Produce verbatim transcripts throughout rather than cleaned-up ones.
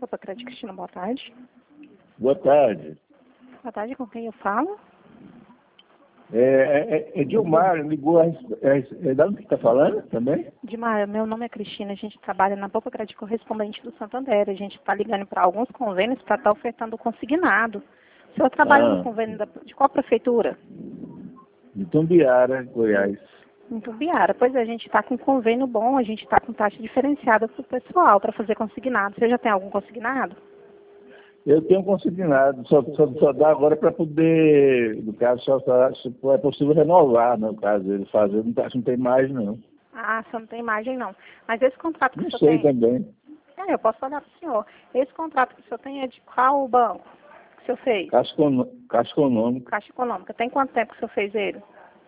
Popa Crédito, Cristina, boa tarde. Boa tarde. Boa tarde, com quem eu falo? É, é, é Dilmar, ligou a... É, é da onde que está falando também? Dilmar, meu nome é Cristina, a gente trabalha na Popa Crédito Correspondente do Santander. A gente está ligando para alguns convênios para estar ofertando consignado. O senhor trabalha Ah, no convênio da, de qual prefeitura? de Tumbiara, Goiás. Em Tumbiara. Pois é, a gente está com convênio bom, a gente está com taxa diferenciada para o pessoal, para fazer consignado. Você já tem algum consignado? Eu tenho consignado, só, só, só dá agora para poder, no caso, só, só, só é possível renovar, no caso, ele fazer, não, tá, não tem mais, não. Ah, só não tem imagem não. Mas esse contrato que Não o senhor sei tem... também. É, eu posso olhar para o senhor. Esse contrato que o senhor tem é de qual banco que o senhor fez? Caixa, Econo- Caixa Econômica. Caixa Econômica. Tem quanto tempo que o senhor fez ele?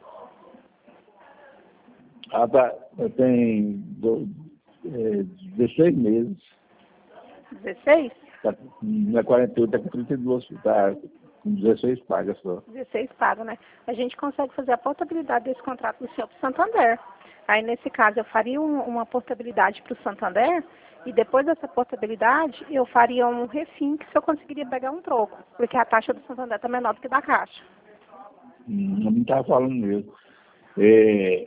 Ah, tá, eu tenho do, é, dezesseis meses. dezesseis? Tá, não é quarenta e oito, está com trinta e dois, tá com dezesseis pagas só. dezesseis pago, né? A gente consegue fazer a portabilidade desse contrato do senhor para o Santander. Aí, nesse caso, eu faria um, uma portabilidade para o Santander e depois dessa portabilidade, eu faria um refim que o senhor conseguiria pegar um troco, porque a taxa do Santander está menor do que da Caixa. Hum, não estava falando mesmo. É,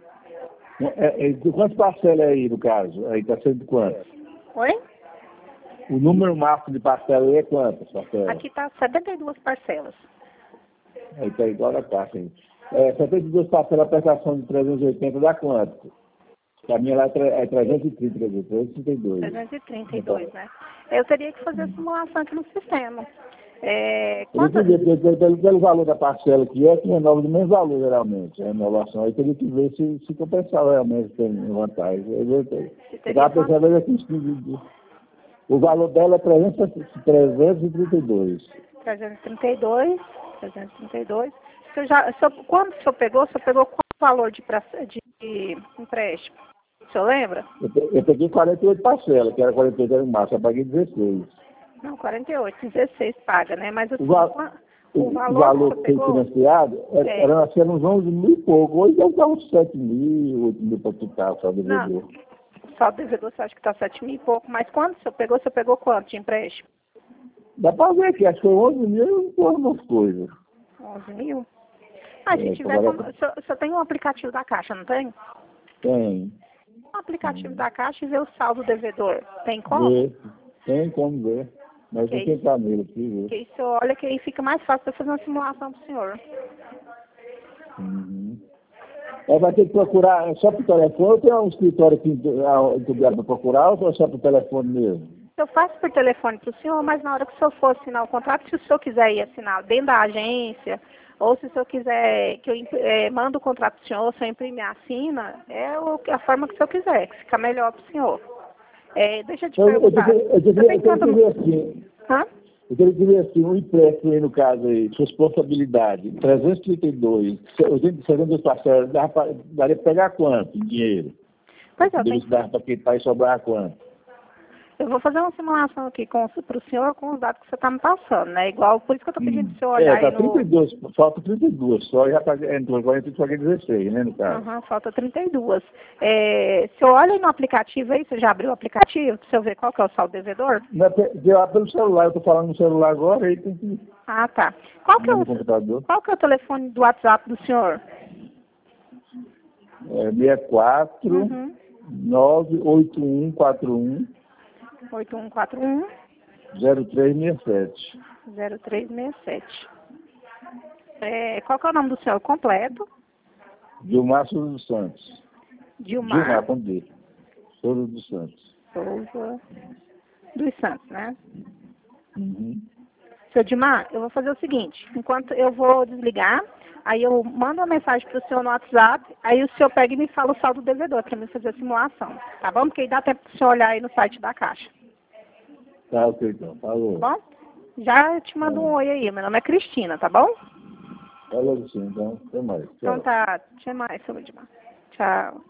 é, é, quantas parcelas aí, no caso? Aí está sendo quanto? Oi? O número máximo de parcelas aí é quantas parcelas? Aqui está setenta e duas parcelas. Aí está igual a taxa aí. É, setenta e duas parcelas, a prestação de trezentos e oitenta dá quanto? A minha lá é tre- é trezentos e trinta, quer dizer, trezentos e trinta e dois. trezentos e trinta e dois, né? Eu teria que fazer a simulação aqui no sistema. É, Eu não quanto... entendi, porque pelo, pelo, pelo valor da parcela que é, que renova do mesmo valor, geralmente, a renovação. Aí teria que ver se, se compensava realmente, tem vantagem. Eu eu- eu estava pensando aqui, o valor dela é trezentos e trinta e dois. trezentos e trinta e dois, trezentos e trinta e dois. O senhor já, o senhor, quando o senhor pegou, o senhor pegou qual valor de, pra- de, de empréstimo? O senhor lembra? Eu, pe- eu peguei quarenta e oito parcelas, que era quarenta e oito era o máximo, eu paguei dezesseis. Não, quarenta e oito, dezesseis paga, né? Mas assim, O, va qua- o, o o valor valor que o que senhor foi pegou, financiado era, é, era, assim, era uns onze mil e pouco. Hoje deve estar uns sete mil, oito mil para quitar só não, devedor. só o devedor você acha que está sete mil e pouco, mas quando o senhor pegou, o senhor pegou quanto de empréstimo? Dá para ver aqui, acho que foi onze mil e por umas coisas. onze mil? Ah, se É, tiver agora como, o senhor, o senhor tem um aplicativo da Caixa, não tem? tem. Um aplicativo da Caixa e ver o saldo devedor. Tem como? Ver, tem como ver. Mas Que tem que isso? entrar nele aqui, ver. Que isso, olha que aí fica mais fácil para fazer uma simulação para o senhor. Uhum. É, vai ter que procurar é só por telefone, ou tem um escritório aqui para procurar, ou é só por telefone mesmo? Eu faço por telefone para o senhor, mas na hora que o senhor for assinar o contrato, se o senhor quiser ir assinar dentro da agência, ou se o senhor quiser que eu imp- eh, mando o contrato para o senhor, o senhor imprime e assina, é o, a forma que o senhor quiser, que fica melhor para o senhor. É, deixa eu te Eu, eu, perguntar. eu, eu, Você eu, tem eu teria quanto... que ver assim, Hã? eu teria que ver assim, um empréstimo aí no caso aí, responsabilidade, trezentos e trinta e dois, setenta e dois parcelas, dava pra- daria para pegar quanto em dinheiro? Pois é, eu Poderia tenho se que... dar para quitar e sobrar quanto? Eu vou fazer uma simulação aqui para o senhor com os dados que você está me passando, né? Igual, por isso que eu estou pedindo Hum. para o senhor É, olhar aí tá trinta no... e dois, falta trinta e dois só, já paguei, entrou quarenta e paguei dezesseis, né, no caso. Aham, falta trinta e duas. É, se eu olho aí no aplicativo aí, você já abriu o aplicativo para eu ver qual que é o saldo devedor? Não é pe- de lá pelo celular, eu estou falando no celular agora, aí tem que ir Ah, tá. Qual que é no o, computador. qual que é o telefone do WhatsApp do senhor? É seis quatro Uhum. nove oito um quatro um oito um quatro um, zero três seis sete. zero três seis sete. É, qual que é o nome do senhor completo? Gilmar Souza dos Santos. Dilmar Gilmar, com D. Souza dos Santos. Souza dos Santos, né? Uhum. Seu Dilmar, eu vou fazer o seguinte, enquanto eu vou desligar, aí eu mando uma mensagem para o senhor no WhatsApp, aí o senhor pega e me fala o saldo devedor para mim fazer a simulação, tá bom? Porque aí dá tempo para o senhor olhar aí no site da Caixa, Tá, ok, então. Falou. tá bom? Já eu te mando um Ah, oi aí, meu nome é Cristina, tá bom? falou sim, então. Até mais. Então Tchau. tá, até mais, seu Dilmar. Tchau.